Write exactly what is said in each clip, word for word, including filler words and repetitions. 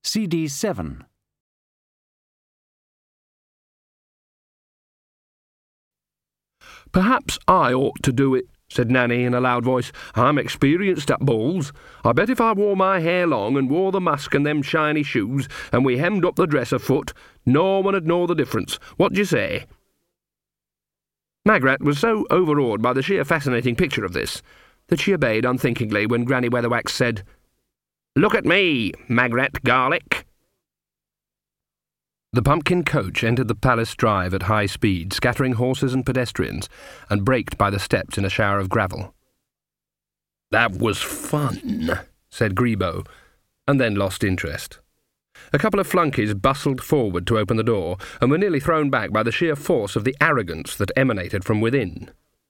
C D seven. "Perhaps I ought to do it," said Nanny in a loud voice. "I'm experienced at balls. I bet if I wore my hair long and wore the mask and them shiny shoes, and we hemmed up the dress a foot, no one 'ud know the difference. What d'ye say?" Magrat was so overawed by the sheer fascinating picture of this that she obeyed unthinkingly when Granny Weatherwax said, "Look at me, Magrat Garlick." The pumpkin coach entered the palace drive at high speed, scattering horses and pedestrians, and braked by the steps in a shower of gravel. "That was fun," said Grebo, and then lost interest. A couple of flunkies bustled forward to open the door, and were nearly thrown back by the sheer force of the arrogance that emanated from within.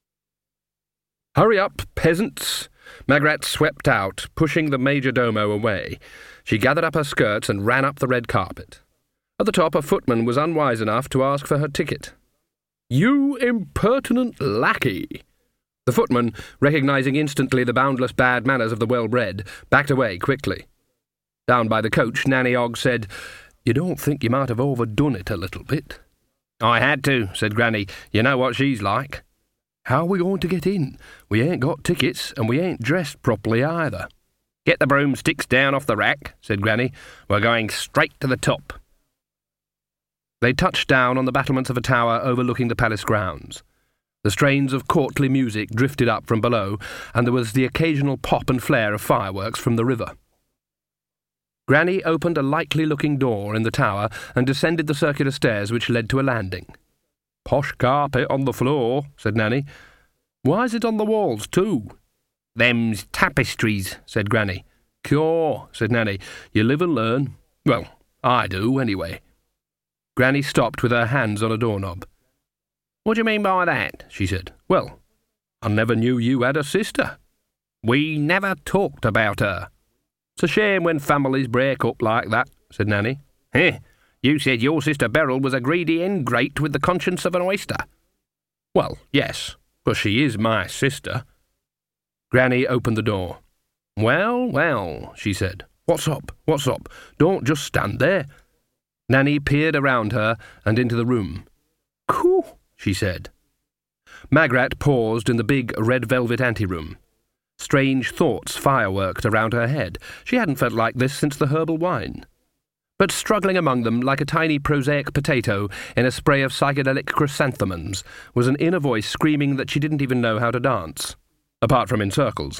"Hurry up, peasants!" Magrat swept out, pushing the major-domo away. She gathered up her skirts and ran up the red carpet. At the top, a footman was unwise enough to ask for her ticket. "You impertinent lackey!" The footman, recognising instantly the boundless bad manners of the well-bred, backed away quickly. Down by the coach, Nanny Ogg said, "You don't think you might have overdone it a little bit?" "I had to," said Granny. "You know what she's like." "How are we going to get in? We ain't got tickets, and we ain't dressed properly either." "Get the broomsticks down off the rack," said Granny. "We're going straight to the top." They touched down on the battlements of a tower overlooking the palace grounds. The strains of courtly music drifted up from below, and there was the occasional pop and flare of fireworks from the river. Granny opened a likely-looking door in the tower and descended the circular stairs which led to a landing. "Posh carpet on the floor," said Nanny. "Why's it on the walls, too?" "Them's tapestries," said Granny. "Cure," said Nanny. "You live and learn. Well, I do, anyway." Granny stopped with her hands on a doorknob. "What do you mean by that?" she said. "Well, I never knew you had a sister." "We never talked about her." "It's a shame when families break up like that," said Nanny. "Heh, you said your sister Beryl was a greedy ingrate with the conscience of an oyster." "Well, yes, but she is my sister." Granny opened the door. "Well, well," she said. "What's up? What's up? Don't just stand there." Nanny peered around her and into the room. "Coo," she said. Magrat paused in the big red-velvet anteroom. Strange thoughts fireworked around her head. She hadn't felt like this since the herbal wine. But struggling among them like a tiny prosaic potato in a spray of psychedelic chrysanthemums was an inner voice screaming that she didn't even know how to dance, apart from in circles.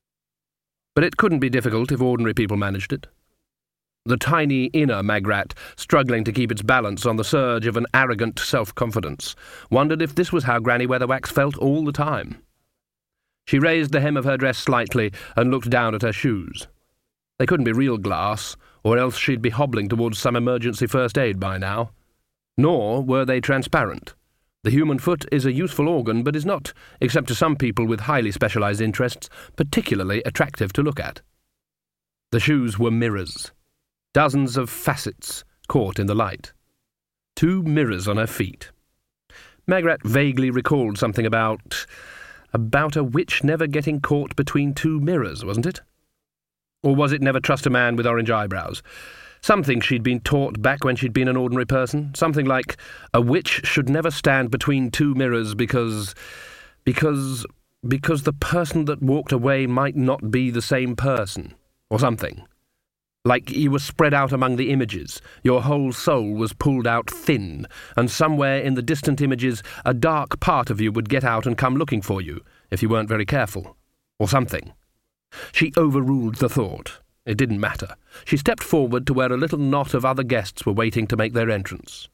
But it couldn't be difficult if ordinary people managed it. The tiny inner Magrat, struggling to keep its balance on the surge of an arrogant self-confidence, wondered if this was how Granny Weatherwax felt all the time. She raised the hem of her dress slightly and looked down at her shoes. They couldn't be real glass, or else she'd be hobbling towards some emergency first aid by now. Nor were they transparent. The human foot is a useful organ, but is not, except to some people with highly specialised interests, particularly attractive to look at. The shoes were mirrors. Dozens of facets caught in the light. Two mirrors on her feet. Magrat vaguely recalled something about... about a witch never getting caught between two mirrors, wasn't it? Or was it never trust a man with orange eyebrows? Something she'd been taught back when she'd been an ordinary person. Something like, a witch should never stand between two mirrors because... because... because the person that walked away might not be the same person. Or something. Like you were spread out among the images, your whole soul was pulled out thin, and somewhere in the distant images a dark part of you would get out and come looking for you, if you weren't very careful. Or something. She overruled the thought. It didn't matter. She stepped forward to where a little knot of other guests were waiting to make their entrance.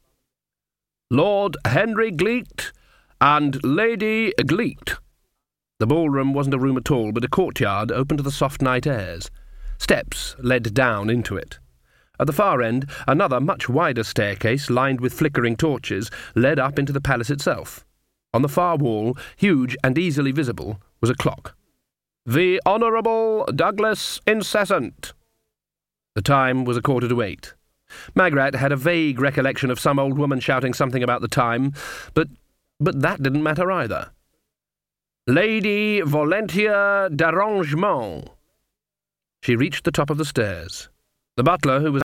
"Lord Henry Gleet and Lady Gleet." The ballroom wasn't a room at all, but a courtyard open to the soft night airs. Steps led down into it. At the far end, another much wider staircase, lined with flickering torches, led up into the palace itself. On the far wall, huge and easily visible, was a clock. "The Honourable Douglas Incessant." The time was a quarter to eight. Magrat had a vague recollection of some old woman shouting something about the time, but but that didn't matter either. "Lady Valentia d'Arrangement." She reached the top of the stairs. The butler, who was